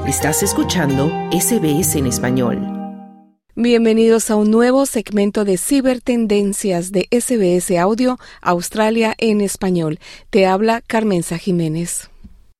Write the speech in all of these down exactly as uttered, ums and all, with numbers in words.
Estás escuchando S B S en español. Bienvenidos a un nuevo segmento de Cibertendencias de S B S Audio Australia en español. Te habla Carmenza Jiménez.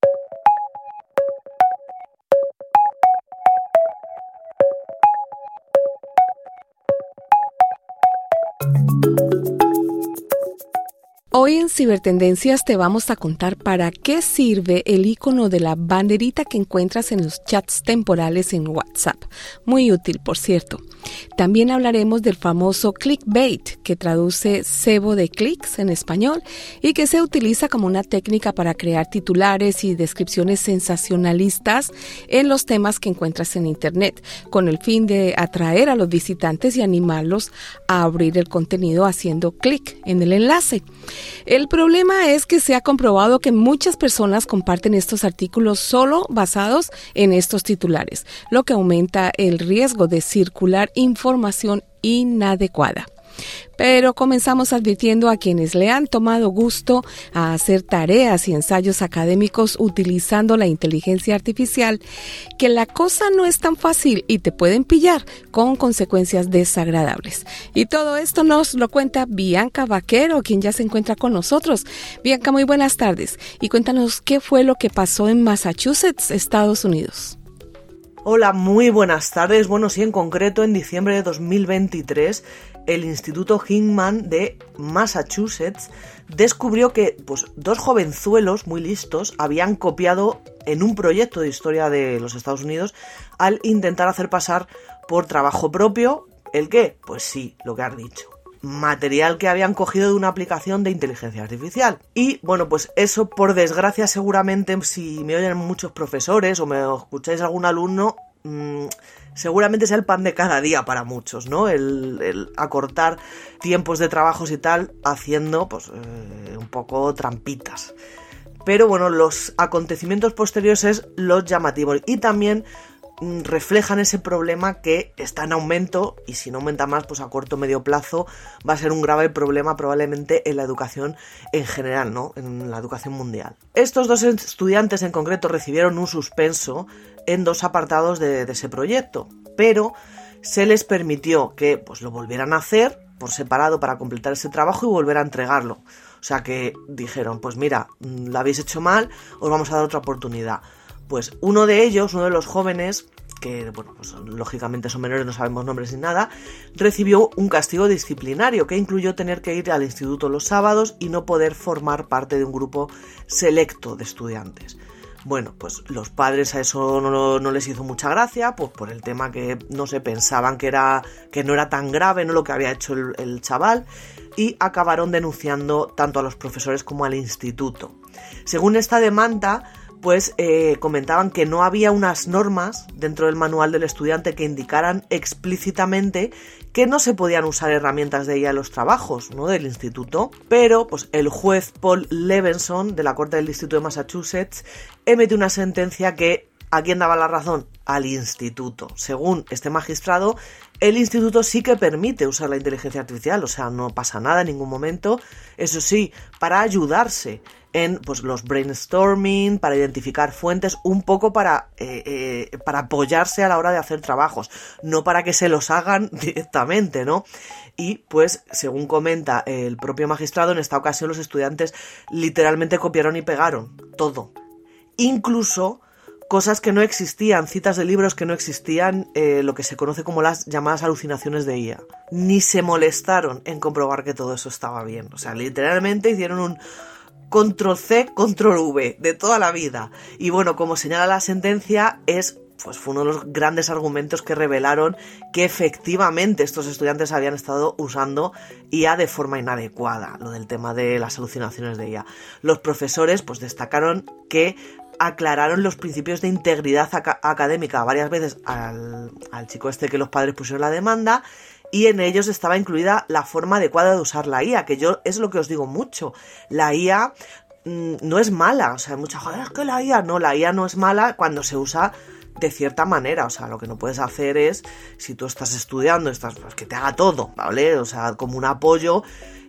Hoy en Cibertendencias te vamos a contar para qué sirve el icono de la banderita que encuentras en los chats temporales en WhatsApp. Muy útil, por cierto. También hablaremos del famoso clickbait, que traduce cebo de clics en español y que se utiliza como una técnica para crear titulares y descripciones sensacionalistas en los temas que encuentras en Internet, con el fin de atraer a los visitantes y animarlos a abrir el contenido haciendo clic en el enlace. El problema es que se ha comprobado que muchas personas comparten estos artículos solo basados en estos titulares, lo que aumenta el riesgo de circular información inadecuada. Pero comenzamos advirtiendo a quienes le han tomado gusto a hacer tareas y ensayos académicos utilizando la inteligencia artificial que la cosa no es tan fácil y te pueden pillar con consecuencias desagradables. Y todo esto nos lo cuenta Bianca Vaquero, quien ya se encuentra con nosotros. Bianca, muy buenas tardes y cuéntanos qué fue lo que pasó en Massachusetts, Estados Unidos. Hola, muy buenas tardes. Bueno, sí, en concreto en diciembre de dos mil veintitrés el Instituto Hinman de Massachusetts descubrió que pues, dos jovenzuelos muy listos habían copiado en un proyecto de historia de los Estados Unidos al intentar hacer pasar por trabajo propio, ¿el qué? Pues sí, lo que has dicho. Material que habían cogido de una aplicación de inteligencia artificial. Y bueno, pues eso por desgracia seguramente, si me oyen muchos profesores o me escucháis algún alumno, mmm, seguramente sea el pan de cada día para muchos, ¿no? El, el acortar tiempos de trabajos y tal haciendo pues eh, un poco trampitas. Pero bueno, los acontecimientos posteriores es lo llamativo y también reflejan ese problema que está en aumento y si no aumenta más, pues a corto o medio plazo va a ser un grave problema probablemente en la educación en general, ¿no? En la educación mundial. Estos dos estudiantes en concreto recibieron un suspenso en dos apartados de, de ese proyecto, pero se les permitió que pues, lo volvieran a hacer por separado para completar ese trabajo y volver a entregarlo. O sea que dijeron, pues mira, lo habéis hecho mal, os vamos a dar otra oportunidad. Pues uno de ellos, uno de los jóvenes, que bueno, pues lógicamente son menores, no sabemos nombres ni nada, recibió un castigo disciplinario que incluyó tener que ir al instituto los sábados y no poder formar parte de un grupo selecto de estudiantes. Bueno, pues los padres a eso no, no les hizo mucha gracia, pues por el tema que, no sé, pensaban que, era, que no era tan grave, ¿no?, lo que había hecho el, el chaval, y acabaron denunciando tanto a los profesores como al instituto. Según esta demanda, pues eh, comentaban que no había unas normas dentro del manual del estudiante que indicaran explícitamente que no se podían usar herramientas de I A en los trabajos, ¿no?, del instituto, pero pues el juez Paul Levenson de la Corte del Distrito de Massachusetts emitió una sentencia que ¿a quién daba la razón? Al instituto. Según este magistrado, el instituto sí que permite usar la inteligencia artificial, o sea, no pasa nada en ningún momento, eso sí, para ayudarse en pues, los brainstorming, para identificar fuentes, un poco para, eh, eh, para apoyarse a la hora de hacer trabajos, no para que se los hagan directamente, ¿no? Y pues, según comenta el propio magistrado, en esta ocasión los estudiantes literalmente copiaron y pegaron todo, incluso cosas que no existían, citas de libros que no existían, eh, lo que se conoce como las llamadas alucinaciones de I A. Ni se molestaron en comprobar que todo eso estaba bien. O sea, literalmente hicieron un control ce, control ve de toda la vida. Y bueno, como señala la sentencia, es pues fue uno de los grandes argumentos que revelaron que efectivamente estos estudiantes habían estado usando I A de forma inadecuada, lo del tema de las alucinaciones de I A. Los profesores pues destacaron que aclararon los principios de integridad ac- académica varias veces al, al chico este que los padres pusieron la demanda, y en ellos estaba incluida la forma adecuada de usar la I A, que yo es lo que os digo mucho. La I A mmm, no es mala, o sea, mucha gente, es que la I A no, la I A no es mala cuando se usa de cierta manera. O sea, lo que no puedes hacer es, si tú estás estudiando, estás, pues que te haga todo, ¿vale? O sea, como un apoyo,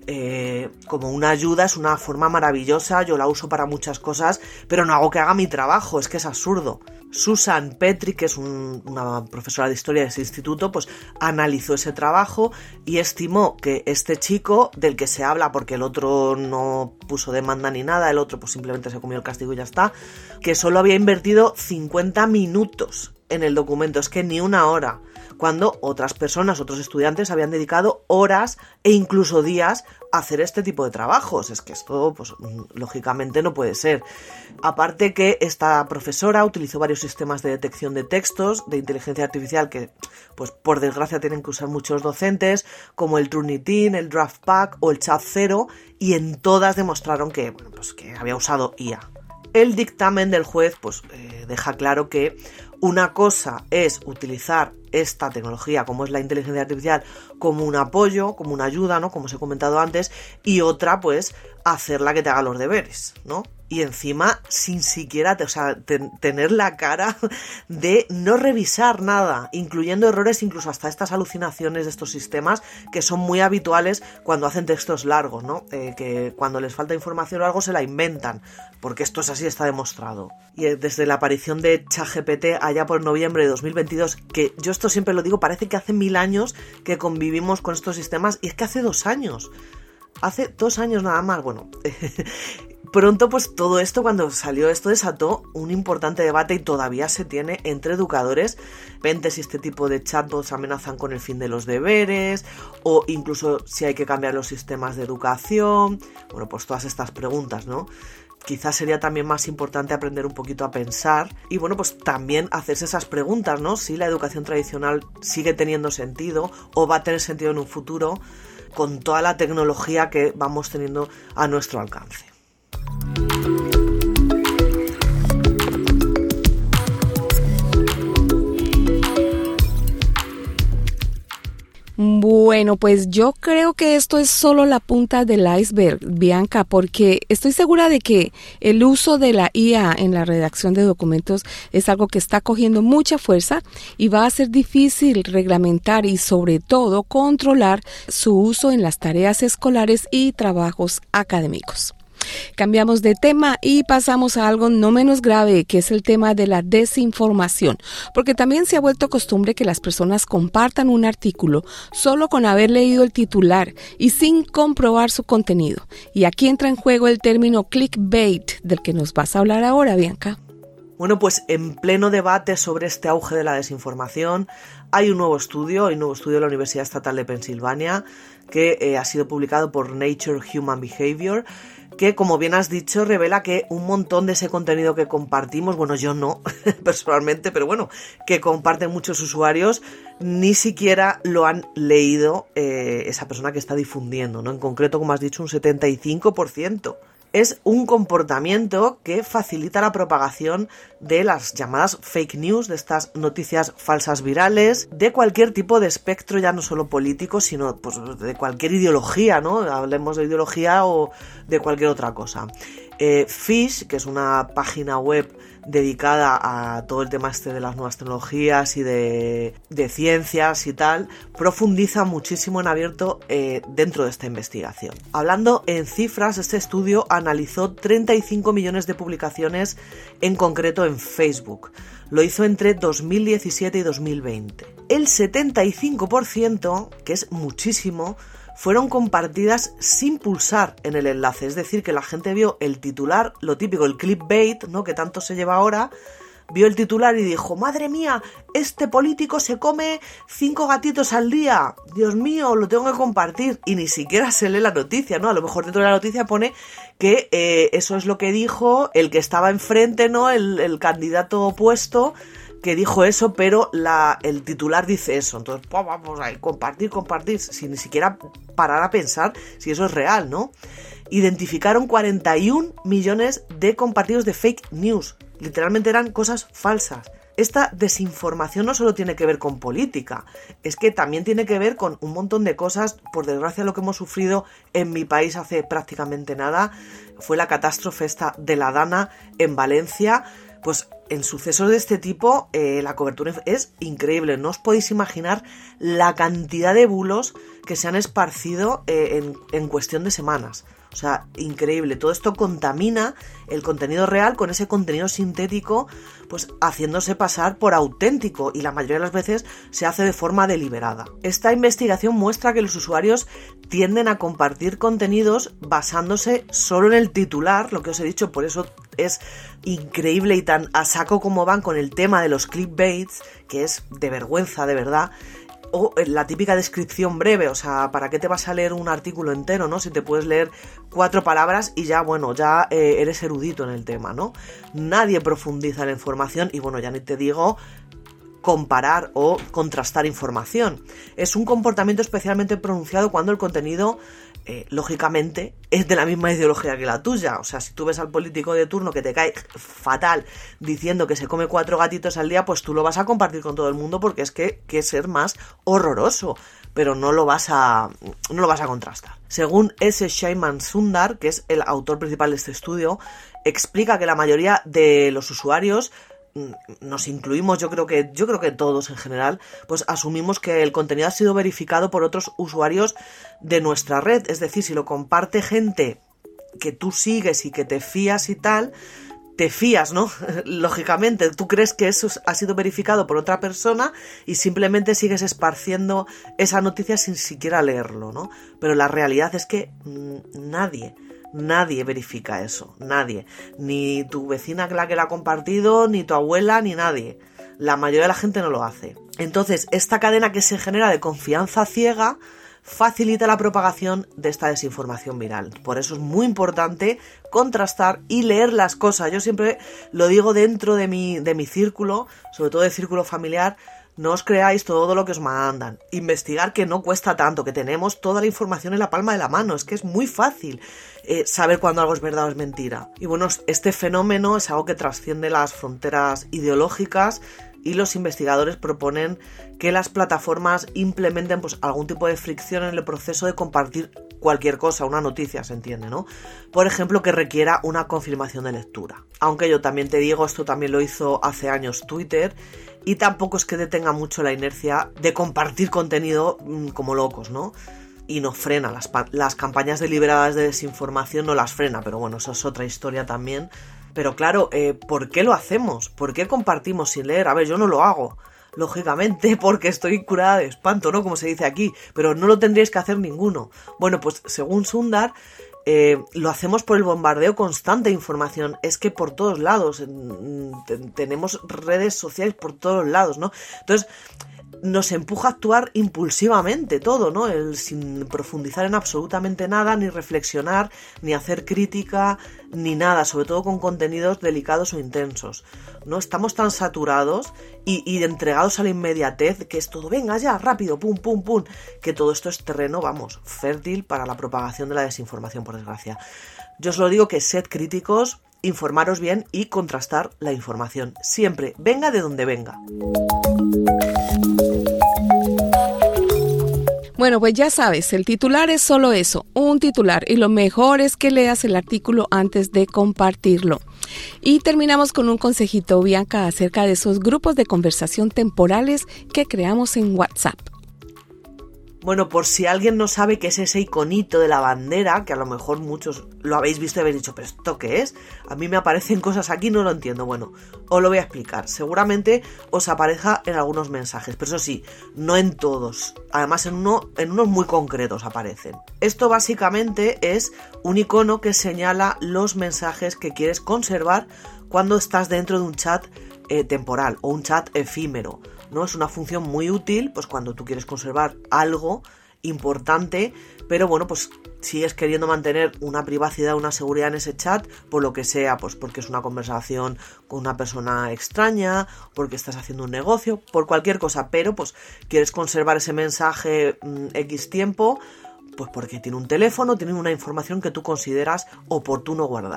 eh, como una ayuda, es una forma maravillosa, yo la uso para muchas cosas, pero no hago que haga mi trabajo, es que es absurdo. Susan Petry, que es un, una profesora de historia de ese instituto, pues analizó ese trabajo y estimó que este chico, del que se habla porque el otro no puso demanda ni nada, el otro pues simplemente se comió el castigo y ya está, que solo había invertido cincuenta minutos en el documento, es que ni una hora, cuando otras personas, otros estudiantes habían dedicado horas e incluso días a hacer este tipo de trabajos. Es que esto, pues, lógicamente no puede ser. Aparte que esta profesora utilizó varios sistemas de detección de textos, de inteligencia artificial que, pues, por desgracia tienen que usar muchos docentes, como el Turnitin, el DraftPack o el Chat Zero, y en todas demostraron que, bueno, pues, que había usado I A. El dictamen del juez, pues, eh, deja claro que una cosa es utilizar esta tecnología, como es la inteligencia artificial, como un apoyo, como una ayuda, ¿no? Como os he comentado antes, y otra, pues, hacerla que te haga los deberes, ¿no? Y encima, sin siquiera, o sea, ten, tener la cara de no revisar nada, incluyendo errores, incluso hasta estas alucinaciones de estos sistemas, que son muy habituales cuando hacen textos largos, ¿no? Eh, que cuando les falta información o algo se la inventan, porque esto es así, está demostrado. Y desde la aparición de ChatGPT allá por noviembre de dos mil veintidós, que yo esto siempre lo digo, parece que hace mil años que convivimos con estos sistemas, y es que hace dos años. Hace dos años nada más, bueno... Pronto, pues todo esto, cuando salió esto, desató un importante debate y todavía se tiene entre educadores. Vente si este tipo de chatbots amenazan con el fin de los deberes, o incluso si hay que cambiar los sistemas de educación. Bueno, pues todas estas preguntas, ¿no? Quizás sería también más importante aprender un poquito a pensar y, bueno, pues también hacerse esas preguntas, ¿no? Si la educación tradicional sigue teniendo sentido o va a tener sentido en un futuro con toda la tecnología que vamos teniendo a nuestro alcance. Bueno, pues yo creo que esto es solo la punta del iceberg, Bianca, porque estoy segura de que el uso de la I A en la redacción de documentos es algo que está cogiendo mucha fuerza y va a ser difícil reglamentar y sobre todo controlar su uso en las tareas escolares y trabajos académicos. Cambiamos de tema y pasamos a algo no menos grave, que es el tema de la desinformación, porque también se ha vuelto costumbre que las personas compartan un artículo solo con haber leído el titular y sin comprobar su contenido. Y aquí entra en juego el término clickbait, del que nos vas a hablar ahora, Bianca. Bueno, pues en pleno debate sobre este auge de la desinformación, hay un nuevo estudio, hay un nuevo estudio de la Universidad Estatal de Pensilvania, que eh, ha sido publicado por Nature Human Behavior, que, como bien has dicho, revela que un montón de ese contenido que compartimos, bueno, yo no, personalmente, pero bueno, que comparten muchos usuarios, ni siquiera lo han leído eh, esa persona que está difundiendo, ¿no? En concreto, como has dicho, un setenta y cinco por ciento. Es un comportamiento que facilita la propagación de las llamadas fake news, de estas noticias falsas virales, de cualquier tipo de espectro, ya no solo político, sino pues, de cualquier ideología, ¿no? Hablemos de ideología o de cualquier otra cosa. Eh, Fish, que es una página web dedicada a todo el tema este de las nuevas tecnologías y de, de ciencias y tal, profundiza muchísimo en abierto eh, dentro de esta investigación. Hablando en cifras, este estudio analizó treinta y cinco millones de publicaciones, en concreto en Facebook. Lo hizo entre dos mil diecisiete y dos mil veinte. El setenta y cinco por ciento, que es muchísimo, fueron compartidas sin pulsar en el enlace, es decir, que la gente vio el titular, lo típico, el clickbait, ¿no?, que tanto se lleva ahora, vio el titular y dijo, madre mía, este político se come cinco gatitos al día, Dios mío, lo tengo que compartir, y ni siquiera se lee la noticia, ¿no? A lo mejor dentro de la noticia pone que eh, eso es lo que dijo el que estaba enfrente, ¿no?, el, el candidato opuesto, que dijo eso, pero la, el titular dice eso. Entonces, pues vamos a compartir, compartir, sin ni siquiera parar a pensar si eso es real, ¿no? Identificaron cuarenta y un millones de compartidos de fake news. Literalmente eran cosas falsas. Esta desinformación no solo tiene que ver con política, es que también tiene que ver con un montón de cosas. Por desgracia, lo que hemos sufrido en mi país hace prácticamente nada fue la catástrofe esta de la Dana en Valencia. Pues en sucesos de este tipo eh, la cobertura es increíble. No os podéis imaginar la cantidad de bulos que se han esparcido eh, en, en cuestión de semanas. O sea, increíble. Todo esto contamina el contenido real con ese contenido sintético, pues haciéndose pasar por auténtico, y la mayoría de las veces se hace de forma deliberada. Esta investigación muestra que los usuarios tienden a compartir contenidos basándose solo en el titular, lo que os he dicho, por eso es increíble y tan a saco como van con el tema de los clickbaits, que es de vergüenza, de verdad. O la típica descripción breve, o sea, ¿para qué te vas a leer un artículo entero, no? Si te puedes leer cuatro palabras y ya, bueno, ya eh, eres erudito en el tema, ¿no? Nadie profundiza en la información y, bueno, ya ni te digo comparar o contrastar información. Es un comportamiento especialmente pronunciado cuando el contenido, eh, lógicamente, es de la misma ideología que la tuya. O sea, si tú ves al político de turno que te cae fatal diciendo que se come cuatro gatitos al día, pues tú lo vas a compartir con todo el mundo porque es que, que ser más horroroso, pero no lo vas a no lo vas a contrastar. Según S. Shaiman Sundar, que es el autor principal de este estudio, explica que la mayoría de los usuarios, nos incluimos, yo creo que yo creo que todos en general, pues asumimos que el contenido ha sido verificado por otros usuarios de nuestra red. Es decir, si lo comparte gente que tú sigues y que te fías y tal, te fías, ¿no? Lógicamente, tú crees que eso ha sido verificado por otra persona y simplemente sigues esparciendo esa noticia sin siquiera leerlo, ¿no? Pero la realidad es que mmm, nadie Nadie verifica eso, nadie. Ni tu vecina la que la ha compartido, ni tu abuela, ni nadie. La mayoría de la gente no lo hace. Entonces, esta cadena que se genera de confianza ciega facilita la propagación de esta desinformación viral. Por eso es muy importante contrastar y leer las cosas. Yo siempre lo digo dentro de mi, de mi círculo, sobre todo de círculo familiar. No os creáis todo lo que os mandan. Investigar, que no cuesta tanto, que tenemos toda la información en la palma de la mano. Es que es muy fácil eh, saber cuándo algo es verdad o es mentira. Y bueno, este fenómeno es algo que trasciende las fronteras ideológicas y los investigadores proponen que las plataformas implementen pues algún tipo de fricción en el proceso de compartir cualquier cosa, una noticia, se entiende, ¿no? Por ejemplo, que requiera una confirmación de lectura. Aunque yo también te digo, esto también lo hizo hace años Twitter, y tampoco es que detenga mucho la inercia de compartir contenido mmm, como locos, ¿no? Y no frena, las, las campañas deliberadas de desinformación no las frena, pero bueno, eso es otra historia también. Pero claro, eh, ¿por qué lo hacemos? ¿Por qué compartimos sin leer? A ver, yo no lo hago, lógicamente, porque estoy curada de espanto, ¿no? Como se dice aquí, pero no lo tendríais que hacer ninguno. Bueno, pues según Sundar, eh, lo hacemos por el bombardeo constante de información. Es que por todos lados, tenemos redes sociales por todos lados, ¿no? Entonces, nos empuja a actuar impulsivamente todo, ¿no? El, sin profundizar en absolutamente nada, ni reflexionar, ni hacer crítica, ni nada, sobre todo con contenidos delicados o intensos, ¿no? Estamos tan saturados y, y entregados a la inmediatez que es todo, venga ya, rápido, pum, pum, pum, que todo esto es terreno, vamos, fértil para la propagación de la desinformación, por desgracia. Yo os lo digo, que sed críticos, informaros bien y contrastar la información, siempre, venga de donde venga. Bueno, pues ya sabes, el titular es solo eso, un titular, y lo mejor es que leas el artículo antes de compartirlo. Y terminamos con un consejito, Bianca, acerca de esos grupos de conversación temporales que creamos en WhatsApp. Bueno, por si alguien no sabe qué es ese iconito de la bandera, que a lo mejor muchos lo habéis visto y habéis dicho, ¿pero esto qué es? A mí me aparecen cosas aquí, no lo entiendo. Bueno, os lo voy a explicar. Seguramente os aparezca en algunos mensajes, pero eso sí, no en todos. Además, en, uno, en unos muy concretos aparecen. Esto básicamente es un icono que señala los mensajes que quieres conservar cuando estás dentro de un chat eh, temporal o un chat efímero, ¿no? Es una función muy útil pues cuando tú quieres conservar algo importante, pero bueno, pues sigues queriendo mantener una privacidad, una seguridad en ese chat, por lo que sea, pues porque es una conversación con una persona extraña, porque estás haciendo un negocio, por cualquier cosa, pero pues quieres conservar ese mensaje mmm, X tiempo, pues porque tiene un teléfono, tiene una información que tú consideras oportuno guardar.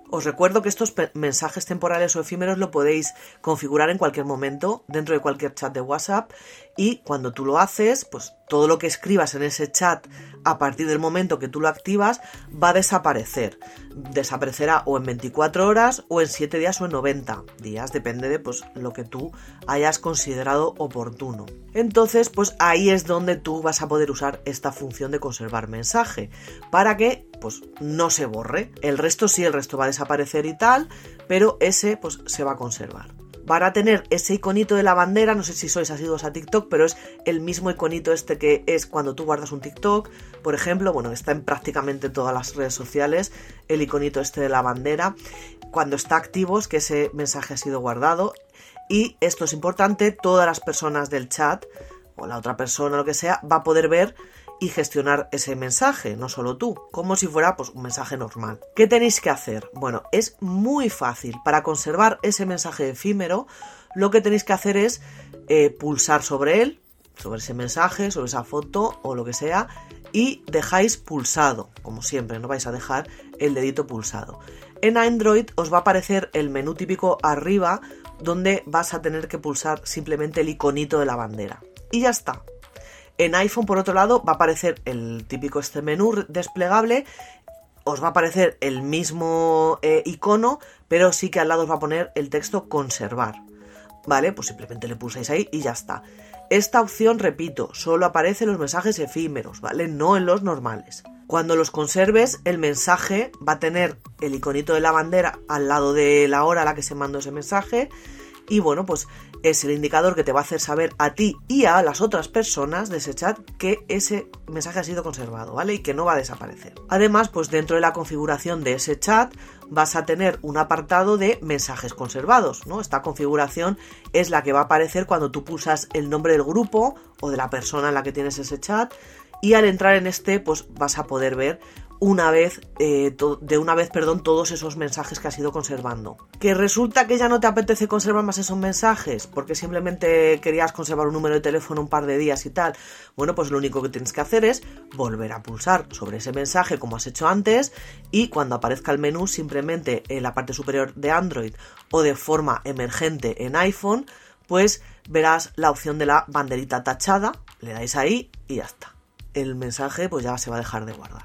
Os recuerdo que estos mensajes temporales o efímeros lo podéis configurar en cualquier momento, dentro de cualquier chat de WhatsApp, y cuando tú lo haces, pues todo lo que escribas en ese chat a partir del momento que tú lo activas va a desaparecer. Desaparecerá o en veinticuatro horas o en siete días o en noventa días, depende de pues lo que tú hayas considerado oportuno. Entonces, pues ahí es donde tú vas a poder usar esta función de conservar mensaje, para que pues no se borre. El resto sí, el resto va a desaparecer y tal, pero ese pues se va a conservar. Van a tener ese iconito de la bandera, no sé si sois asiduos a TikTok, pero es el mismo iconito este que es cuando tú guardas un TikTok, por ejemplo, bueno, está en prácticamente todas las redes sociales, el iconito este de la bandera, cuando está activo es que ese mensaje ha sido guardado, y esto es importante, todas las personas del chat, o la otra persona, lo que sea, va a poder ver y gestionar ese mensaje, no solo tú, como si fuera pues un mensaje normal. ¿Qué tenéis que hacer? Bueno, es muy fácil. Para conservar ese mensaje efímero, lo que tenéis que hacer es eh, pulsar sobre él, sobre ese mensaje, sobre esa foto o lo que sea, y dejáis pulsado, como siempre, no vais a dejar el dedito pulsado. En Android os va a aparecer el menú típico arriba, donde vas a tener que pulsar simplemente el iconito de la bandera. Y ya está. En iPhone, por otro lado, va a aparecer el típico este menú desplegable, os va a aparecer el mismo eh, icono, pero sí que al lado os va a poner el texto conservar. Vale, pues simplemente le pulsáis ahí y ya está. Esta opción, repito, solo aparece en los mensajes efímeros, ¿vale? No en los normales. Cuando los conserves, el mensaje va a tener el iconito de la bandera al lado de la hora a la que se mandó ese mensaje, y bueno, pues es el indicador que te va a hacer saber a ti y a las otras personas de ese chat que ese mensaje ha sido conservado, ¿vale? Y que no va a desaparecer. Además, pues dentro de la configuración de ese chat vas a tener un apartado de mensajes conservados, ¿no? Esta configuración es la que va a aparecer cuando tú pulsas el nombre del grupo o de la persona en la que tienes ese chat, y al entrar en este, pues vas a poder ver una vez, eh, to- de una vez, perdón, todos esos mensajes que has ido conservando. ¿Que resulta que ya no te apetece conservar más esos mensajes porque simplemente querías conservar un número de teléfono un par de días y tal? Bueno, pues lo único que tienes que hacer es volver a pulsar sobre ese mensaje como has hecho antes, y cuando aparezca el menú, simplemente en la parte superior de Android o de forma emergente en iPhone, pues verás la opción de la banderita tachada, le dais ahí y ya está. El mensaje pues ya se va a dejar de guardar.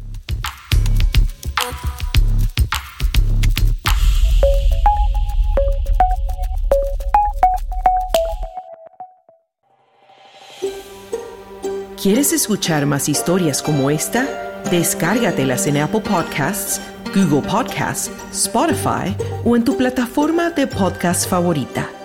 ¿Quieres escuchar más historias como esta? Descárgatelas en Apple Podcasts, Google Podcasts, Spotify o en tu plataforma de podcast favorita.